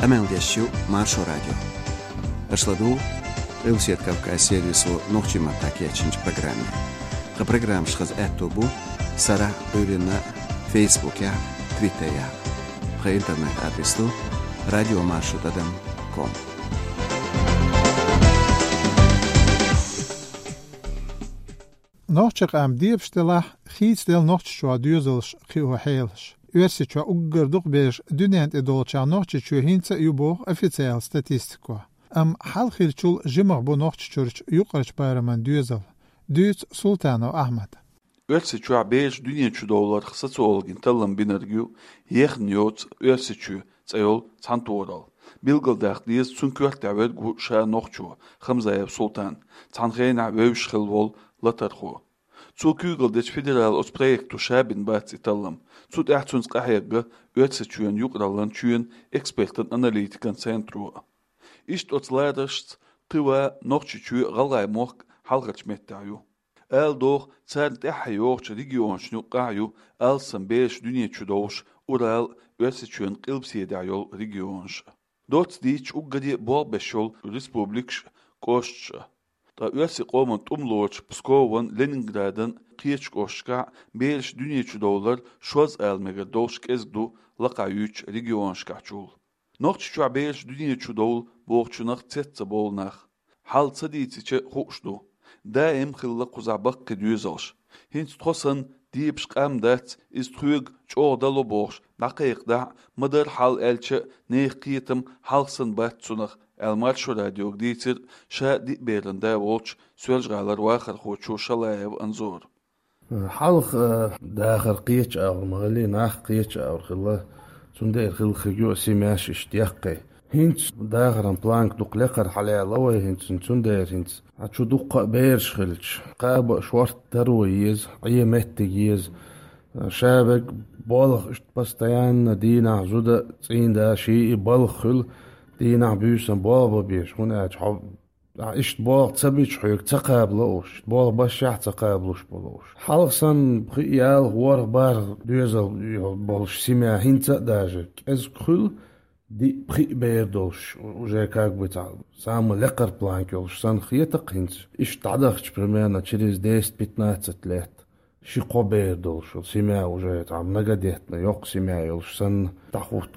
Амелдешью Маршо радио. Ашладу Элсиет Кавказ сервису Нохчима Такечинч программе. Ха программ шхаз этобу Сара Бюрина Фейсбуке, Твиттере. Ха интернет адресу radiomarsho.com. Nochtjak am diepstelach gietsdel nochtjwa duizels geoheels. Uersitwa uggerduk besh dunent edolcha nochtjwa hintsa ubo officieel statistico. Am halkhilchul jimmer bo nochtjurch yuqarch bayraman duizel. Duits Sultano Ahmad. Uersitwa besh dunetchu dolar xsatsu olgin tallan binergu yexn yot uersitchu tsayol tsantoral. Bilgaldaqdiz tsunkurt davet gu sha nochtjwa khamzayeb sultan. Tsankhena wewshkhilwol latarxu. Zu Kügelditsch federal aus Projektu Schabin Bats Itallam. Zu Dachzuns Kahega, Ötzitschüren, Jugrallan, Schüren, Experten, Analytikern, Zentru. Ist als Leiderst, Tua, Nochtschütschü, Rallai Moch, Halgatschmettaju. Doch, Zern Tehajoch, Region, Schnuckaju, Alsan Besch, Dünjetschüdosch, Ural, Ötzitschüren, Ilpsiedajol, Regionsch. Dort Ditsch, Uggadi, Borbeschol, Republiksch, Kostsch. Da üyesi qo'mont umloch Pskovan Leningradan qiechkoshka belish dunyechu dolar shoz almega dosh kezdu laqayuch regionshkachul. Nochtchu belish dunyechu dol boqchunaq tsetsa bolnaq. Halsa diitiche xushdu. Daim khilla quzabaq qidüzosh. Hins qosan diipsh qamdat is trug chodalo bosh daqiqda madar hal elche neqiyetim halsan batsunaq Elmarşo radyo gditsir şa dibelinde volç sölgalar waxar xoçu şalayev anzor. Halq daxir qiich awr magali naq qiich awr khilla sunde khil khigyo simash ishtiyaqi. Hint daxran plank duqlaqar halalawa hint sunde hint achu duqqa beersh khilch qaba shwart tarwiz ayemettigiz شابك بالغ بستيان دينا زودا تين دا شيء بالخل دينا بيوسن بابا بيش هنا حب إشت باغ تبيش حيك تقابلوش باغ بشح تقابلوش بلوش حلقسن بخيال غوار بار دوزل بالش سيما هنتا داجك از كل دي بخي بيردوش وجاكاك بتاع سام لقر بلانكيولش سن خيتق هنت إشت تعدخش برمانا через 10-15 лет شي قبيردوش سيما وجايت عم نقديتنا يوق سيما يولش سن تحوت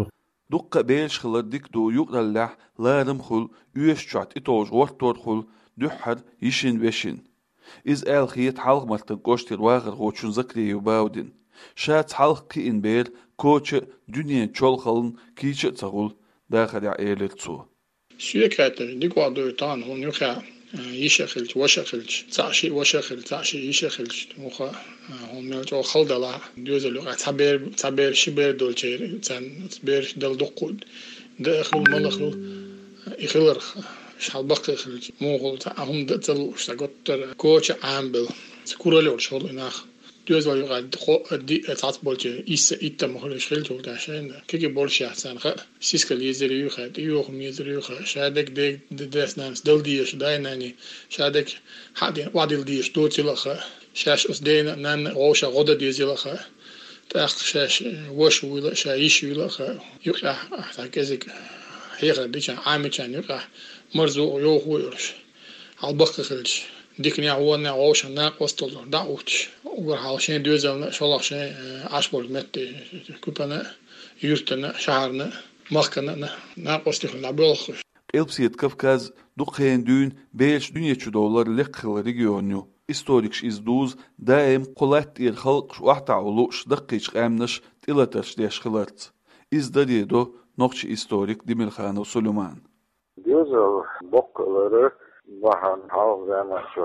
Dukka beş xılar dikdu yuqrallah larım xul üyeşçat itoş ortor xul dühhar yişin veşin. İz el xiyet halq martın qoştir wağır qoçun zakriyu baudin. Şat halq ki in ber koçı dünyen çol xalın kiçi tsağul daxari elertsu. Sürekli dikwadı tan on yuqa yişekhilç vaşekhilç taşi vaşekhilç taşi yişekhilç muxa onmelç o xaldala dözelu taber şiber dolçe sen ber dal doqud daxil malakhil ikhlar şalbaq khilç moğol ta hum da tel ustagottar koç ambil skuralor şol inaq dözelu yuqa di tatbolçe isse itta mohol şkhilç olda şen kiki bolşa sen kha siskal yezeri yuqa yoq yezeri yuqa şadek de desnans dal diye daynani şadek hadin wadil diye doçilakha şaş usdena nan roşa roda diyezilakha tax şaş wash wila şayish wilakha yuqa takezik hera diçan amiçan yuqa marzu yoq wurş albaq khilç dikni awana roşa na qostol da uç ugar halşen dözelne şolaqşen aşbol metti kupana yurtana şaharna mahkana na qostixna bolx Elpsiyet Kavkaz duqen dün 5 dunyechu dolar leqhil regionu historik izduz daim qolat ir xalq waqta ulush daqiq amnash tilatash deshkhilart izdadido noqchi historik Dimirxano Suluman Diyozel boqları vahan hal zaman şu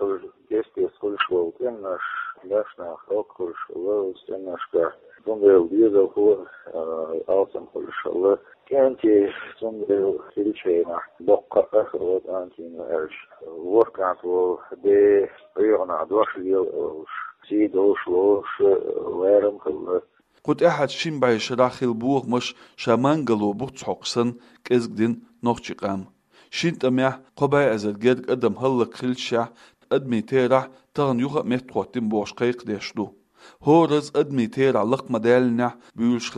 gestes kulşul temnash dashna kulşul temnashka Dondel diyozel ku alsam kulşul Kenti sondel silchena boqqa akhirot antin ersh workout will de yona doshil si doshlosh waram khul Qut ahad shin bay shrakhil buq mush shamangalo buqtshoqsan kezgdin noqchiqam shintamah qobay azal ged adam hallaq khilsha admi terah tan yuqa metqotin bosh qayq deshdu Horaz admi terah laq madalna buyushkhilla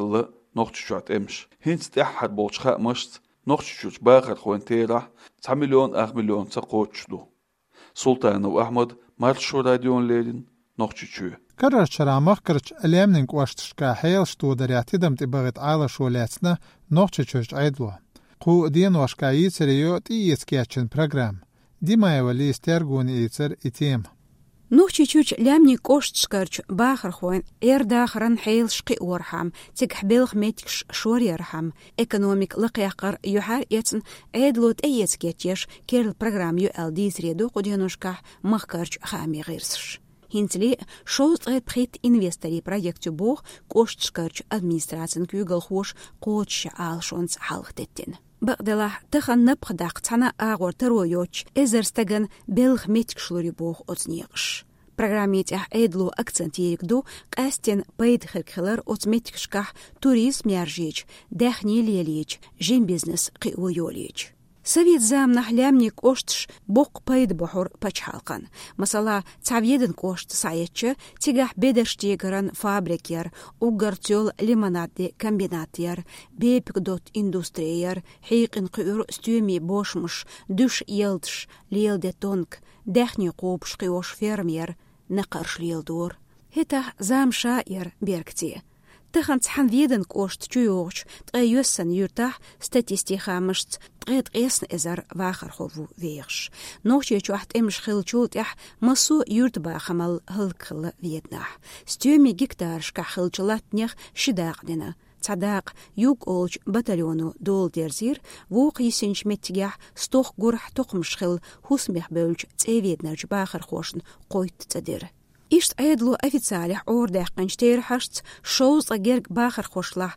نوختشوات امش هينس تحد بولشخاء مشت نوختشوش باخر خوين تيرح 9 مليون 8 مليون تقوتشدو سلطان وأحمد مارشو راديون ليرين نوختشو كرر شرامخ كرش اليمنك واشتشكا حيل شتو درياتي دمت بغت عالا شولاتنا نوختشوش عيدلو قو دين واشكا يتر يوتي يسكياتشن برنامج ديما يولي استرغون يتر اتيم نوختشوش لامني كوشتشكرش باخر خوين داخرن حيل شقي ورحم تيك بلغ ميتكش شور يرحم ايكونوميك لقيقر يحار يتن عيدلوت ايسكياتيش كير البرنامج يو ال دي زريدو قدينوشكا مخكرش خامي غيرسش هنتلي شوز غيبخيت انفستري بروجكتو بوخ كوشتشكرش ادمنستراتن كيغل خوش قوتش عالشونس حالختتين بقدلا تخن نبخ داقتنا اغور ترويوش ازرستغن بلغ ميتكشلوري بوخ اوتنيغش برنامج ايدلو اكцентيريكدو قاستين بيد خلخلر اوتميتكشكح توريزم يارجيج داخني ليليج جيم بيزنس قيويوليج سويت زامنح لامنيك اوشتش بوق بيد بحور بچحالقن مثلا تعبيدن كوشت سايتش تيغح بيدرشتيغرن فابريكير وغرتيول ليمونادي كامبيناتير بيبكدوت اندستريير حيقن قيور ستومي بوشمش دوش يلدش ليلدتونك داخني قوبش قيوش فيرمير نقرش ليلدور هتا زام شائر بيركتي تخن تحن فيدن كوشت تشيوش تغيوسن يرتاح ستاتيستيخا مشت تغيط قيسن ازر واخر خوفو ويغش نوشي چوحت امش خلچولت اح مسو يرت باخمل هلكل ويدناح ستيومي جيكتار شكا خلچلات نيخ شداق دينا تصداق يوك أولج باتاليونو دول ديرزير ووق يسنش متجاح ستوخ جرح تقمش خل هسمح بولج تأويدناج باخر خوشن قويت تدير إشت عيدلو أفيتسالح أورداق قنشتير حشت شوز أجيرك باخر خوشلح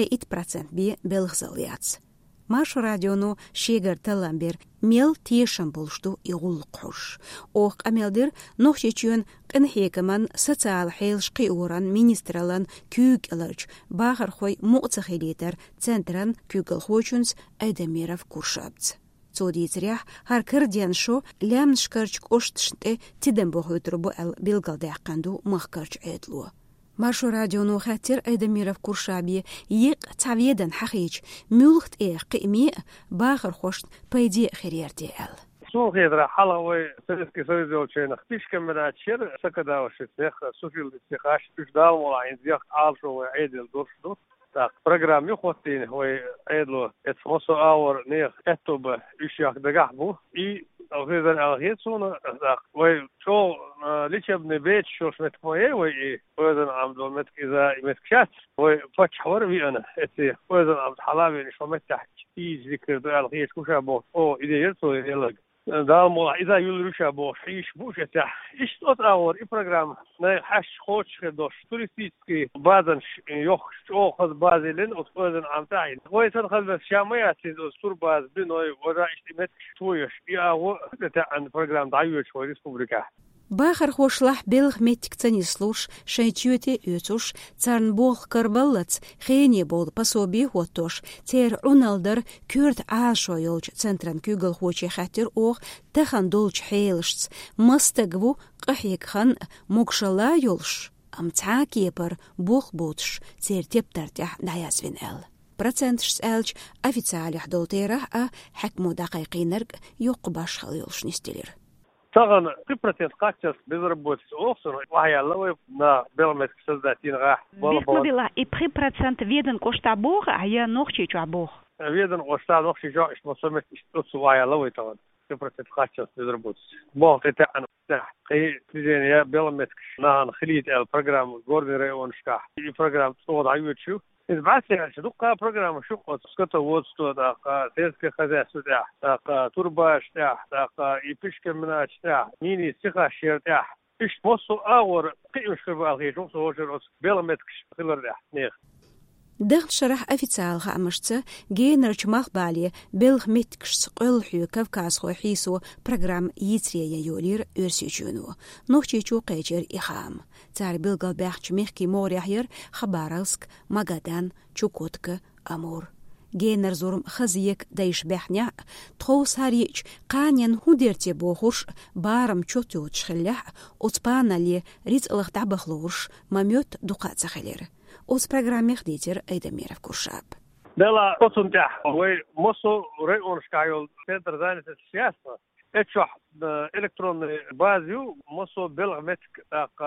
3% بي بلغزاليات مارشو راديونو شيغر تلامبير ميل تيشن بولشتو يغلقوش اوخ اميلدر نوخشيچون قنحيكمن سوциал حيلش قيوران مينسترالان كوغ الرج باخر خوي مؤتخيليتر центран كوغل خوچونس ادميرف كورشابت цодицрях هر كرديان شو لام شكرچ اوشتشته تيدن بوخوتربو ال بيلغالداقندو مخكرچ ايدلو مارشو راديونو خاطر ادميرف كورشابي يق تعويدن حقيج مولخت قيمي باخر خوشت بيدي خيريرتي ال سو غير حلوي سيسكي سويزو تشين اختيش كمنا تشير سكدا وشتخ سوفيل استخاش تجدال ولا عنديك عالشو عيدل دورشدو تاع برنامج يخوتين هو عيدلو اتمسو اور نيخ اتوب يشيخ دغحبو اي غير الهيتسون وي شو ليش ابن بيت شو شمت مويه وي وزن عمدو متك اذا متكشات وي فتح حور بي انا اتي وزن عمد حلابي شو متح تيج ذكر الهيت كوشا بو او اذا يرسو يلق دام إذا يلرشا بوش إيش بوش تح إيش تطور البرنامج نحش خوش خدوش توريستيكي بعدين يخش أو خد بازلين وتقدر عم تعين ويصير خد شاميات الأسطور باز بينوي ورا إشتمت شويش يا هو تاع البرنامج ضعيف شوي ريسبوبليكا باخر خوشلح بلغ متك تنيسلوش شايتيوتي يوتوش تارن بوخ كربلت خيني بول باسوبي هوتوش تير رونالدر كورت عاشو يولج центран كوغل خوشي خاطر اوخ تخن دولج حيلشت مستقبو قحيك خن موكشلا يولش ام تعاكيبر بوخ بوتش تير تبترتح ناياسفين ال процентш سألج официалих долтера حكمو دقيقينرق يقباش خليلش نستيلر طبعا 3% قاتل بيضربوا اوصر وهي لو на белмет создатин راح والله и 3% виден кошта бог а я нохчи чу бог виден кошта нохчи жо ايش مسمت ايش وهي لو طبعا 3% قاتل بيضربوا بوغ تاع قي زين يا белмет نان خليت البرنامج جوردن ريونشكا البرنامج صوت عيوتشو إذا شدوقا برنامج شو قط سكتة وودستو داقا سيسك خزاس تاع داقا ترباش تاع داقا يبشك مناش تاع نيني سيخا شير تاع إيش بوصو أور قيمش خبا الغيش وصو وجر بيلمتكش خلر تاع نيخ دغت شرح أفيتسال خامشتة جينرج مخبالي بلغ متكش قل حيو كفكاس خو حيسو برنامج يتريا يولير ارسيجونو نوختيچو قيجر إخام تار بلغل باخش ميخكي موريحير خبارلسك ماغادان چوكوتك أمور جينر زورم خزيك دايش بحنيا تخوص هاريج قانيان هوديرتي بوخوش بارم چوتيو تشخلح وطبانا لي ريت الغتع بخلوش ماميوت دوقات سخلير أوز برنامج ديتر أيدمير في كرشاب دلا قطنتح وي مصو رئونش كايول سنتر زانت السياسة اتشح الكترون بازيو مصو بلغمتك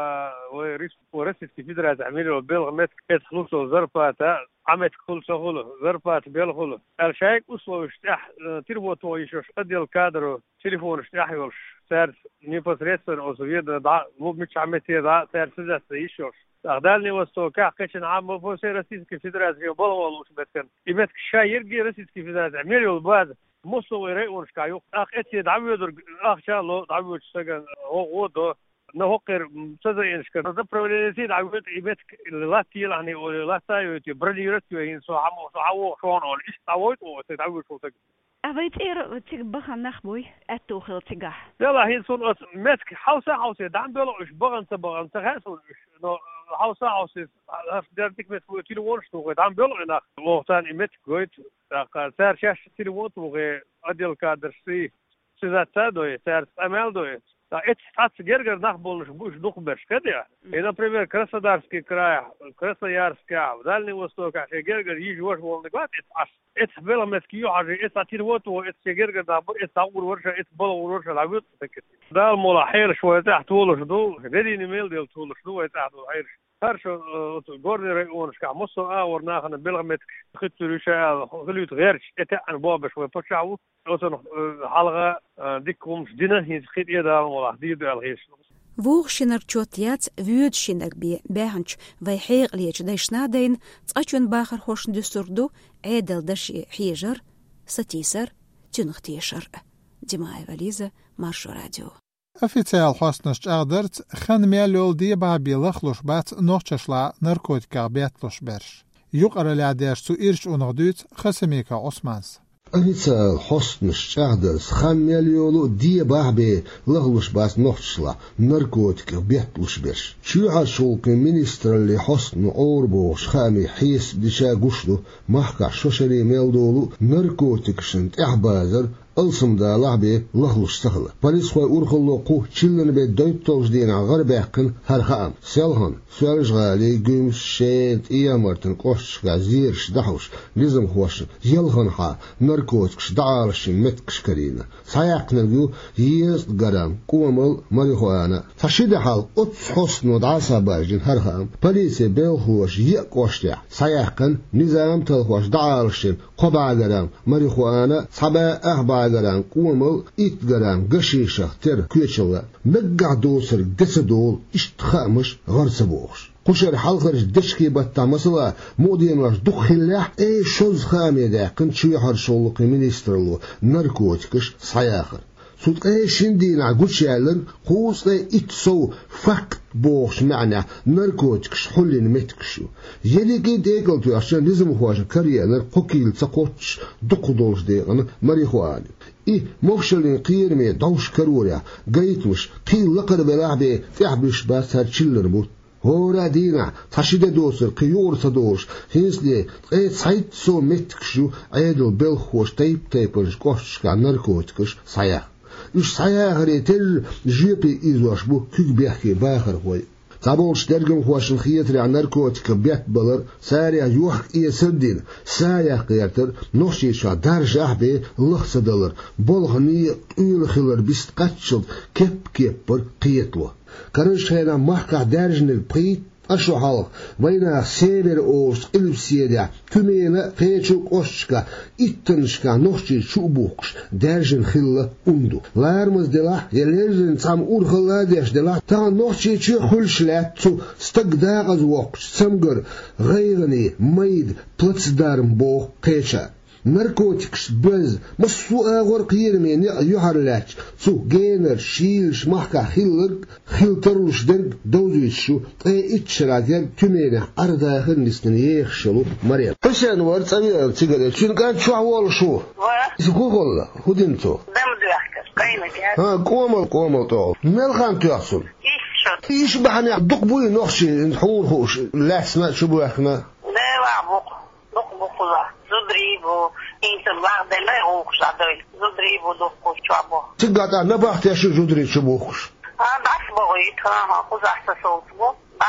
ورسيت كفيدرات عميلو بلغمتك اتخلصو زرفاتا عمت كل سهولة زرفات بلغولو الشايك أسلو اشتاح تيربوتو يشوش قدي الكادرو تليفون اشتاح يولش سارس نيبوس ريسن أو سويدا مو مش عمتي دا سارس سجاس يشوش أخدالني وستوكا قيشن عام مفوسي رسيت كفيدرات بلغولوش بتكن إمتك شاير جي رسيت كفيدرات عميلو الباز مصو يريونش كايو أخ اتي دعويدر أخ شالو دعويد سجن هو دو نهقر متزينش كذا بروليسي دعويد إيمتك لا تيل يعني ولا تايوتي بريورتي وين سو عمو شون أول إيش تعويد وتدعويد شو تك أبيت تيجبخ نخبوي أتوخل تجح يلا هين صون متك حوسة دعم بلو إيش بغن تغاسون إنه حوسة دارتك متفو تيلوونش تو دعم بلو إنه وقتان إيمتك قويت سار شاش تيلوون تو أديل كادر سيزات دوي سار أمال دوي эти статцы гергер нахболш буш духберш кедя. И, например, Краснодарский край, Красноярский, в Дальний Восток, а гергер ежвош волны глад, это было меткио, а это тирвоту, это гергер набор, это урворша, это было урворша лавют такие. Дал мола хейр шо это толш ду, реди не мел дел толш ду это хейр. Хорошо, горный район, мусо ворнахана белгмет хитруша, глют герч, это анбабш вы почау. أصلا حلقة ديكم جدنا هي خير يدا والله دي الغيش ووغ شنر تشوتيات فيود شنر بهنش ويحيق ليش دايشنادين تأجون باخر خوش دستوردو عيدل دشي حيجر ستيسر تنختيشر دماء وليزة مارشو راديو أفيتال حسنش أغدرت خان ميلول دي بابي لخلوش بات نوششلا نركوتكا بيتلوش برش يقرأ لعداش سو إرش ونغدوت خسميكا عثمانس أفيتال حسنش أغدرت خان ميلول دي بابي لخلوش بات نوششلا نركوتكا بيتلوش برش شو عشوك مينستر اللي حسن أوربوش خامي حيس دشا قشلو محكا شوشري ميلدولو نركوتكشنت إحبازر ألسم دا لعبي لهلوش سهلة باريس خوي أورخلو قو تشلن بيت دويت توجدين غرباقن هرخام سيلهن سوالش غالي قيمش شيد إيامرتن قوششكا زيرش دحوش لزم خوش يلهن حا نركوتكش دعارش متكش كرينا سايقنا الجو ييز قرام قومل مريخوانا تشيد حال أتس حسنو دعاسا باجين هرخام باريس بيلخوش يقوشتع سايقن نظام تلخوش دعارش قبع قرام مريخوانا صبا أهبا قران قومل إيت قران قشيشة تر كيشلا مقع دوسر قصدول اشتخامش غرسبوش قشر حلقرش دشكي بطا مثلا مودينوش دخلاح اي شوز خامي داقن شويحر شولق منيسترلو ناركوتكش صياخر سوت اي شندين عقوشالن قوس اي اتسو فاكت بوش معنى ناركوتكش حلين متكشو يليكي ديقلتو عشان لازم هواش كريانر قوكيل تقوتش دقدولش ديقن مريخواني إيه موشلين قيرمي دوش كروريا قيتمش قيل لقر بلعبي تعبش باس هرشلر بوت هورا دينا تشيد دوسر قيور تدوش هنسلي قيت سايت سو متكشو عيدل بلخوش تيبرش قوشكا ناركوتكش صياح إيش صياح ريتل جيبي إيزوش بو كيك بيحكي باخر هوي تابولش درجم خواشن خيتري عن ناركوتيك بيت بلر ساريا يوحك إيه سردين سايا قيرتر نوشي شا درج أحبي لخص دلر بولغني إيل خلر بيست قتشل كيبر قيتلو كرنش هنا محكا درجن البقيت أشو حالق وينا سيبر أوش إلبسيدا تمينا قيتشو قوشكا إتنشكا نوشي شوبوكش درجن خلة أندو لارمز دلا يلرزن تام أورخلا ديش دلا تا نوشي چي خلشلات تو استقداغز وقش سمگر غيغني ميد بلتسدارم بو قيتشا ناركوتكس بز مسو اغور قيرمين يحرلاتش سو جينر شيلش محكا خيلتروش درق دوزويتشو اي اتشراجر تمينه ارداخر نسنن يخشلو مريم حسين ورد امير تيغل شنو كان شو عوال شو اسكو والله خدمتو دمدو يحكر قيمك ها قومل طول ملخان تيحصل ايش بحني دقبوي نخشي نحور خوش لا اسمع شو بو احنا لا وعبق زدريبو إنت بعد لا يوقش عدوي زدريبو دكتور شابو تقطع نبحت يا شو زدريب شبوخش بعصبه يتها خذ أحسن صوتبو بعصبه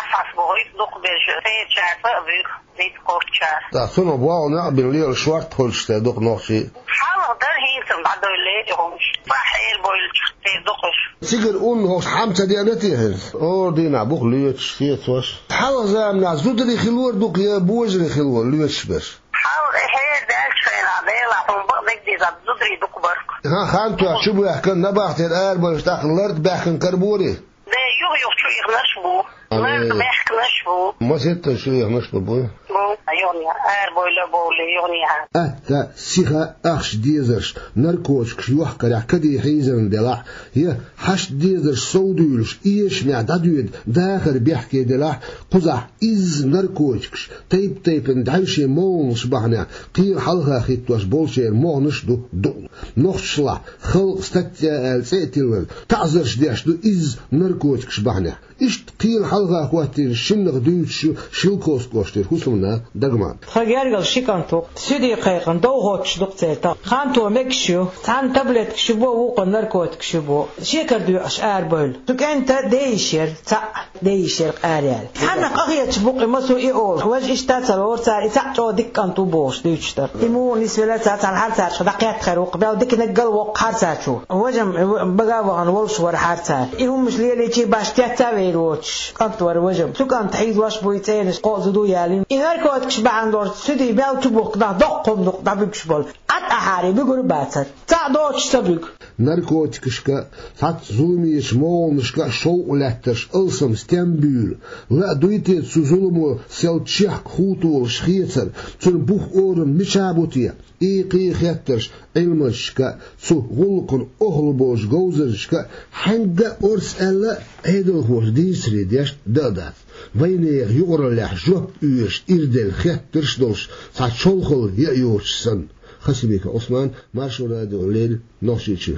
هويت دوق بيش تيت شعفة بيك زيت كورتشار تأثنوا بواو نقبل ليه الشوارت هولش تدوق نوخشي حاول ده هيتم بعده اللي همش صحيح بويل تدوقش سيجر اون هوش حامسة ديانتي هز او دينا بوخ ليتش فيت واش حاول زام ناس زودري خلور دوق يا بوجري خلور ليتش بس حاول هي دالش فين عبيلة هم بقدك دي زودري دوق برك ها خانتو شبو يحكن نباحت الار بلشتاق الارض باحكن كربوري ده يوغ شو يغنشبو الارض باحكن نشبو ما ست شو يغنشبو بوي يونيا بويلة بولي يونيا أتا سيخا أخش ديزرش نركوش كشيوح كريح كدي حيزن دلاح هي حش ديزرش سودولش إيش معدادود داخل بيحكي دلاح قزح إز نركوش تيب ندعيشي مونش بحنا قير حلقة خيتوش بولشير مونش دو نخشلا خلق ستة سيتيل تعزرش ديش دو إز نركوش بحنا إيش قير حلقة أخواتي شنغ دوتش شلكوس كوشتير حسلنا دغمان خجارجل شيكانتو سيدي قيقن دو هوتش دقتيتا خانتو مكشو تان تابلت كشبو وقو نركوت كشبو شيكر دو اشعار بول تك انت ديشير تا ديشير قاريال حنا قغيه تبوقي مسو اي اول واج اشتات الور تاع تو ديكانتو بوش ديشتر ايمو نسبه تاع الحال دقيقه خير وقبل ديك نقل وقار تاعو وجم بقاو ان ولش ور حارتا ايهم مش ليلي تي باش تاويروتش كنت ور وجم تو كان تحيد واش بويتين قوزدو يالين نركوت كشبا عندور سيدي بيل تبوك دا دقم دق دا بكشبول أحاري بيقول باتر تعدوش تبيك ناركوتكشكا فات ظلميش مونشكا شو لاتش ألسم ستنبول لا دويتي تظلمو سلتشيح خوتول شخيتر تنبوخ أورم مشابوتيا إيقي خيترش علمشكا سو غلقن أهلبوش غوزرشكا حنقا أرس ألا هيدو خوش ديسري ديش دادات وينيغ يغرلح جوب يوش إردل خيترش دوش سات شولخل يأيوش سن خسيبيك عثمان مارشو راديو ليل نوشيتشي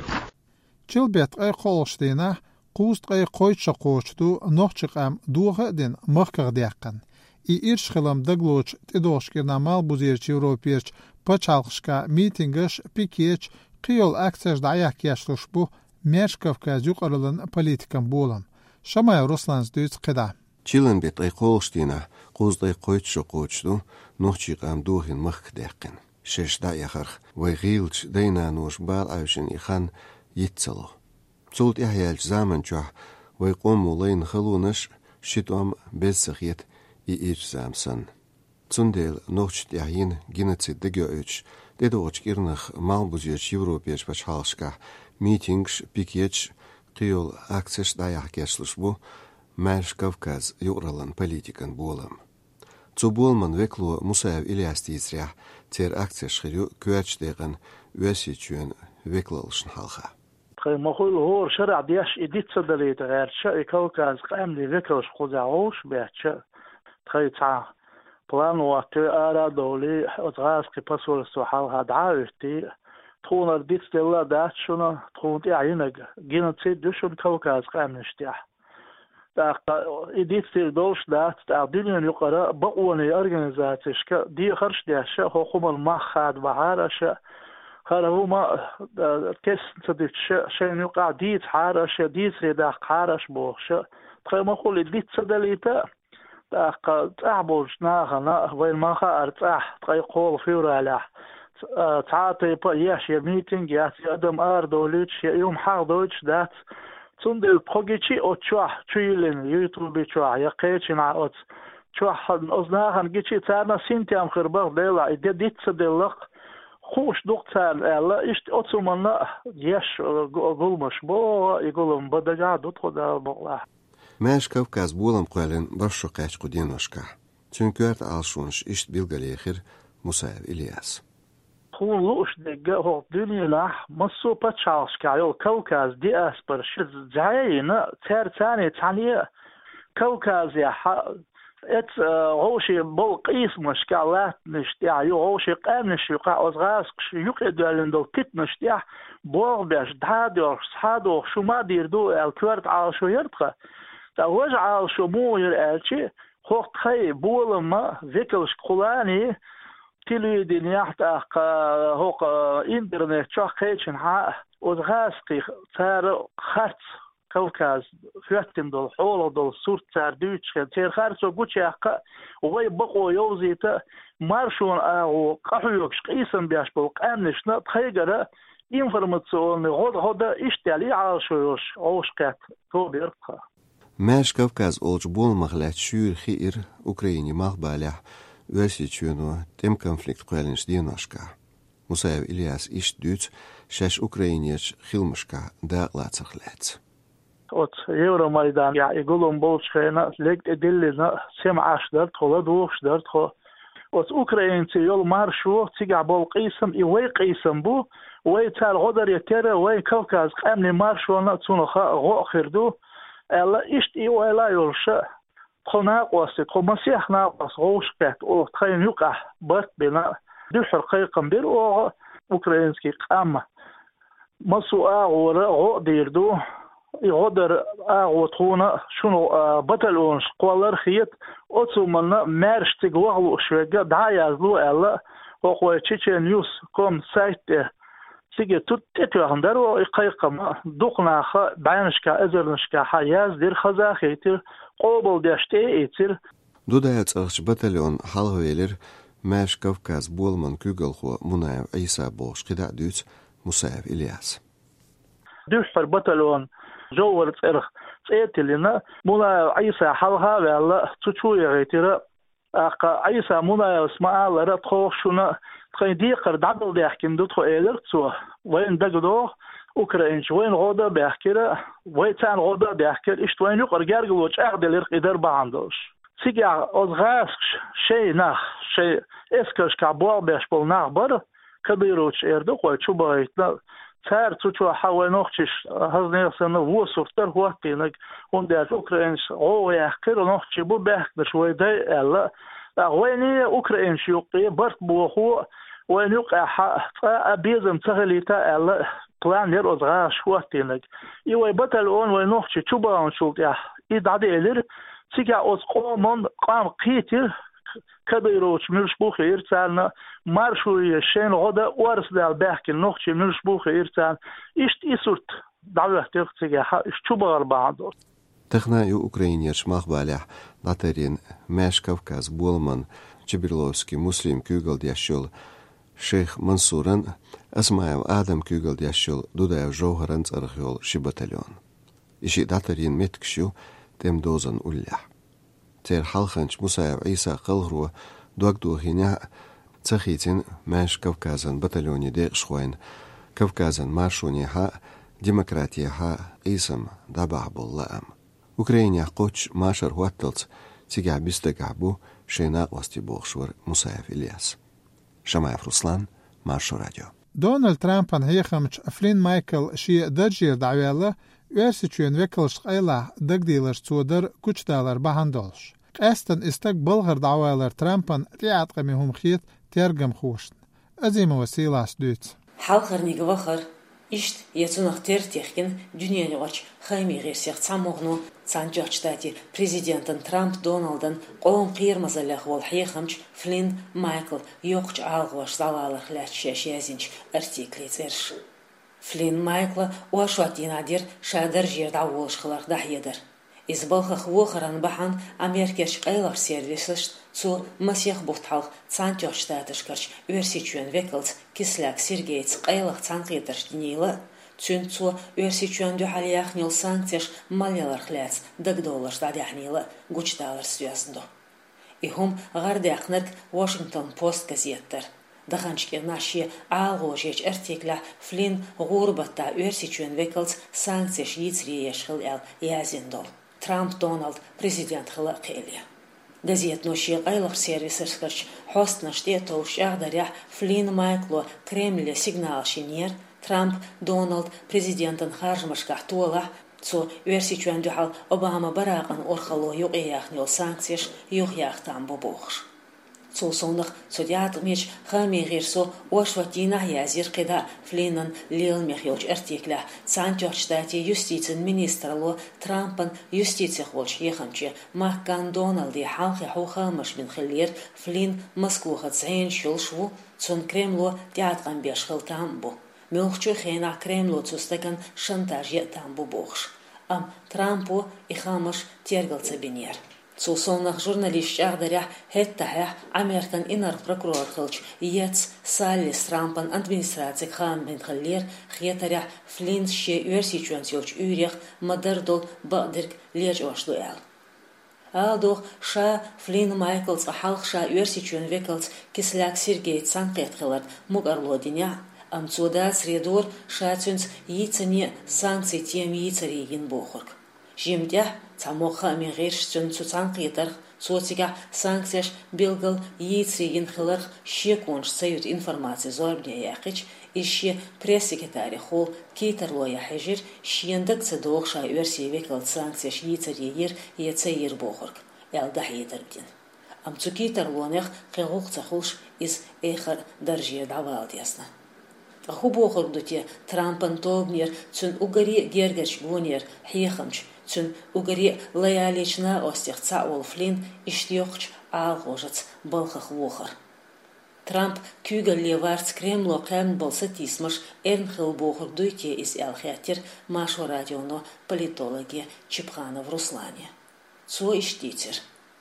جلبت أي قولشتينا قوست أي قويتش قوشتو نوشيق أم دوغة دين مخكغ ديقن إيرش خلام دقلوش تدوش كرنا مال بوزيرش يوروبيرش بچالخشكا ميتينغش بيكيش قيول أكسش دعياك ياشلوش بو ميرش كفكاز يقرلن بوليتيكن بولم شمايا روسلانز دويت قدا چيلن بيت أي قولشتينا قوست أي قويتش قوشتو نوشيق أم دوغين مخك ديقن شش دايخرخ ويغيلش دينا نوش بال عيشن إخان يتسلو تولت إحيالش زامن جوح ويقوموا لين خلونش شتوام بيسخيت إيش زامسن تندل نوشت إحيين جينتسي دقيوش ديدوش كيرنخ مالبوزيش يوروبيش بشحالشكا ميتينغش بيكيتش قيول أكسش دايحكيشلش بو مارش كوكاز يقرلن بوليتيكن بولم تبولمن وكلو مساو إلياس تيزريح تير أكتش خيرو كواتش ديغن واسيتشون وكلالشن حالخا مخول هور شرع دياش إديت صدريت غير شا كوكاز قام لي وكلش خزعوش بيتش تخي تاع بلان واتو آرا دولي أتغاسقي بسول السوحال هادعاوشتي تخون أرديت ديلا داتشونا تخون تيعينك جينا تسيد دوشون كوكاز قام نشتيح إديت دولش دات الدنيا يقرأ بقوني أرجنزاتش دي خرج ديش هو خم المخاد بحارش هو ما كيس تديش شيء يقع ديت حارش ديت ريدا حارش بوش تخيل ما خول إديت سدليتا تعبوش ناخنا وين ما خارج تخيل قول فيورا تعاطي ياش ميتينج ياش أدم دوليتش يوم حق دوتش دات تندل بخوجيشي أو تشوح تشيلين يوتيوب تشوح يقيتش مع أوت تشوح أصناعا جيشي تانا سنتيام خربق ديلا إدي ديت سدلق خوش دكتور ألا إشت أتمنى يش قول مش بو يقولون بدجع دكتور بالله ماش كوكاز بولم قالن برشو قاش قدينوشكا تنكرت عالشونش إشت بيلغاليخر مساعد إلياس خون لوش دقة هو الدنيا لاح مصو بتشالش كايو كوكاز دي أسبر شد زعينا تاني تانية كوكاز يا ات غوشي بالقيس مش كالات نشتيع يو غوشي قام نشيقع أزغاسقش يقعد لندو كت نشتيع بوربش دهادو صحادو شو ما ديردو الكورت على شو يرتقى تاوج على شو مو يرألشي خوخ تخي بولما ذكرش قلاني تلو دنيا هوق إنترنت شو خيشن ها أزغاسقي صار خرط كوكاز فيتن دول حول دول صورت سار دوتش تير خارسو قوتشي وي بقو يوزيتا مارشون او قحيوكش قيسن بياش بوق امنشنا تخيقرا информационный года иштяли عاشوش اوشقات تو بيرقى ماش كوكاز أولج بول مغلات شور خير أوكراني مغبالح واسي تشونو تم كونفليكت قوالنش ديناشكا مسايو إلياس إشت دوت شاش أوكرانيش خيلمشكا دا لاتسخلات от Евромайдан я يقولون بولشخينا ليك ادلنا سمعاش درت خلا دوش درت خو от أوكرانيتي يول مارشو تيجع بول قيسم إيوي قيسم بو وي تال غدر يترى وي كوكاز قامني مارشو نتسونخا غو خردو الا إشت إيوي لا يولشا خناقوس خمسيح ناقص غوشكات أو تخين يقع بات بنا دوحر قيقم بير أو أوكرانسكي قام مسو أغورا غو ديردو يغدر أغوطونا شنو بطلونش قوالر خيط أتو منا مارش تقوغلو شويقا دعايازلو ألا وقوي تشيچي نيوز كوم سايت سيجي تتوغن دارو إقايقم دوقناخا بعينشكا أزرنشكا حياز دير خزاخيتر قوبل داشتي إيتر دودايت أغش بطلون حالويلر ماش كوكاز بولمان كوغلخو منايو عيسى بوش قدع دوت مسايب إلياس دوحر بطلون جوور ترخ تيتلنا منايو عيسى حالها ولا تشوي غيتر أقا عيسى منايو اسماء لرا تخوشنا تخين ديقر دعدل ديحكين دوتخو إيلر تسوه وين دقدو أوكرانش وين غودا بيحكيرا وين تان غودا بيحكير إشت وين يقر جارجلوش أغدل إرق إدر بعندوش سيجع أزغاسش شيء نخ شيء إسكش كعبوال بيشبول نخ بر كبيروش إردوك ويتشو بايتنا تار تشو حاول نوختش هزني سنة وصفتر وقتينك ونداش أوكرانش أو يحكير نوختش بو بيحكير شوي داي ألا ويني أوكرانش يقي برت بوخو وين يقع أبيزم تغليتا ألا بلان ير أزغاش وقتينك يوي بطلون وين نوختش تشوبان شولت إدعادي إلير سيجا أز قومون قام قيتر كبيروش ملشبوخ إيرتان مارشوية شين غدا وارس دال بحكي نوختي ملشبوخ إيرتان إشت إسورت دعوة تغتيجا إشتوبار بعضو تخنا يو أوكرانيش مخبالح ناترين ماش كوكاز بولمان جبرلوفسكي مسلم كوغل دياشول شيخ منصورن اسماعيل آدم كوغل دياشول دودايو جوهرن ترخيول شبتليون إشي داترين متكشو تم دوزن أولح تير حلخنش مسايب عيسى قلغرو دوغدو هنا تخيتين ماش كوكازن بطلوني ديق شوين كوكازن مارشوني ها ديمقراطية ها إيسم دابع باللام أوكرانيا قوتش ماشر واتلت تيجع بيستقعبو شيناق وستي بوغشور مسايب إلياس شمايف رسلان مارشو راديو دونالد ترامبان هيخمش فلين مايكل شي دجير دعويالة ويرسيچون وكلش قيلا دقديلش تودر كوچدالر بهندولش قاستن استق بلغر دعوالر ترامبان ريعت قميهم خيط ترجم خوشن أزيم وسيلاس دوت حلقر نيغوخر إشت يتونخ ترتيخكن دنيا نوچ خيمي غير سيخ تساموغنو تسانجوخ штати президентن ترامب دونالدن قوم قير مزالخ والحيخمش فلين مايكل يوقش عالغوش زالالخ لاتشاش يازينش ارتيكلي ترش فلين مايكل واشواتين عدير شادر جير دعوالش خلق دحيدر إزبالخ وخران بحان أمريكاش قيلر سيرفيسش تو مسيح بوتحالخ تسانجوخ штатышкарч уерсичуен векалц кисляк сергейц قيلخ تسانقيدرش دنيلا تون تو уерсичуен дюхалиях нил санкцияш маляларх ляц $10 дадяхнила гучдалар связндо. Ихум гардяхнерк Washington Post газеттер. Даханчки наши алгожеч артикля флин гурбатта уерсичуен векалц санкцияш йицриеш хил язиндол. Трамп Дональд президент хила қелия. Газет ноши қайлық сервисерскарч хостна штетол шағдарях флин майкло Кремле сигнал шинер Трамп Дональд президентын харжмашках туалах цо уерсичуен дюхал Обама барағын орхало юқияхнил санкцияш юқияхтан бобоғш. Цулсонах судят меч хами гирсо Washington язир қида флинан лил мехилч артикля Санчоқ штати юстицин министрло Трампан юстици холч ехамче Маккан Дональди халқи хухамаш мин хилер флин Москвуха цейн шулшву цун Кремло тятқан беш хил тамбу. Мелхчу хена Кремло цустакан шантаж тамбу бохш. ам Трампу и хамаш тергалца бинер. Цусонах журналист агдеря хеттахя Американ инар прокурор хылч ец саллис Трампан администрация хам бен халлер хетаря Флинт ше уэрсичуан сёлч үрех мадардол бадерг лерж ошлуэл. Алдох ша Флин Майклс ахалх ша уэрсичуан векалс кисляк Сергей Цанкет хылар мугарлодиня ам цуда средор шацюнс яйцане санкции тем яйцари янбохорг. Жимдя цамоха мегершчун цуцанкитар социга санкцияш билгал яйцри янхылар шеконш сают информации зорбне яхич иши пресс-секретарь хол кейтерлоя хежир шиендак цедох ша версии векал санкцияш яйцари ер яцейер бохорг. Ялдах едердин. Ам цукейтерлонех қиғуқ цахулш из эхар даржия давалд ясна. Хубохор дуте Трампан тобнер цун угари гергерч бонер хехамч цун угари лоялична остех цаул Флин иштьохч алхожац балхах вохар. Трамп кюга леварц Кремло кэн болса тисмаш эрнхил бохор дуйте из элхятер машу радионо политологи Чипханов Руслане. Цо иштитер.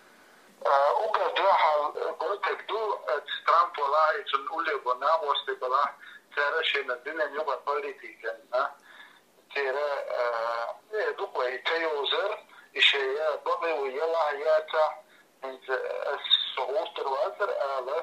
Уга дуахал готек ду Трамп валай цун улебо намосте бала ترى شيء ندينا نيوبا بوليتيكا ترى دوبا يتيوزر شيء بابي ويلا هياتا انت الصعود الوزر على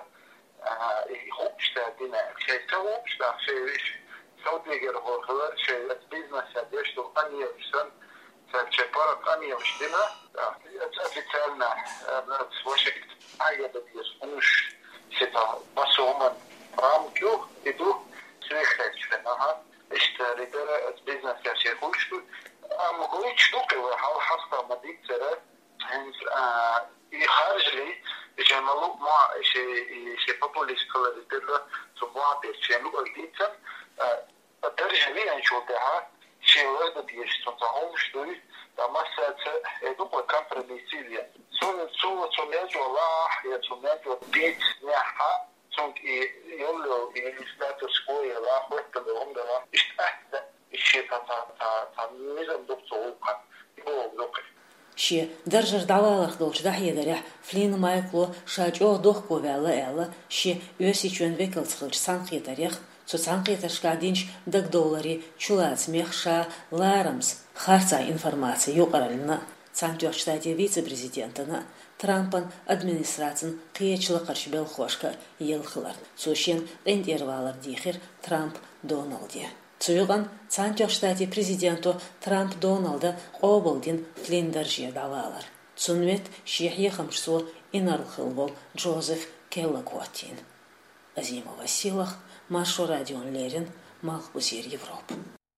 يخوش تدينا شيء توش ده شيء سعودي غير هو شيء بيزنس هديش تو اني وسن تشبار اني وش دينا اتفقنا وشك حاجه بديش مش ستا بس هم رامكو يدو سيخلنا اشتري درا بزنس كاشي خوش ام قويت شوقي وحاول حصل مديك ترى هنس يخرج لي جمالو ما شي بوبوليس كولر ديلا تبعت شي لو قلتيتن الدرجه لي نشوفها شي ورد ديش تنتهون شوي da massace după compromisivia sunt medio lah e sunt medio bit neha sunt يولو status quo la questa domanda la istahda الشيء نظام دكتور كان يقول شي درجة دعوة لخدوش دحية دريح فلين مايكلو شاجوه دوخكو وعلا إعلا شي يوسي چون ويكل تخلج سانقية دريح سو سانقية تشكادينش دك دولاري چولات ميخ شا لارمز خارца информации يقرالنا سانتيوخ штате вице-президентана Трампан администрациян қиечілі қаршыбел қошқа елқылар. Сушен интервалар дихер Трамп Доналде. Цуйған Сантьоқ штате президенту Трамп Доналда қобылден Флиндерже давалар. Цунвет шехе хамшсо инарлхыл бол Джозеф Келлакуатин. Азима Василах, Машу Радион Лерин, Малхбусир Европ.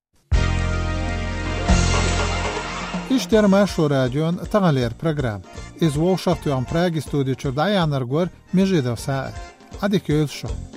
İşler Maşo Radyon tağaler program. İz Волшахтуан Праги студию Чурдаян Аргор межидов саат. Ади кёлшо.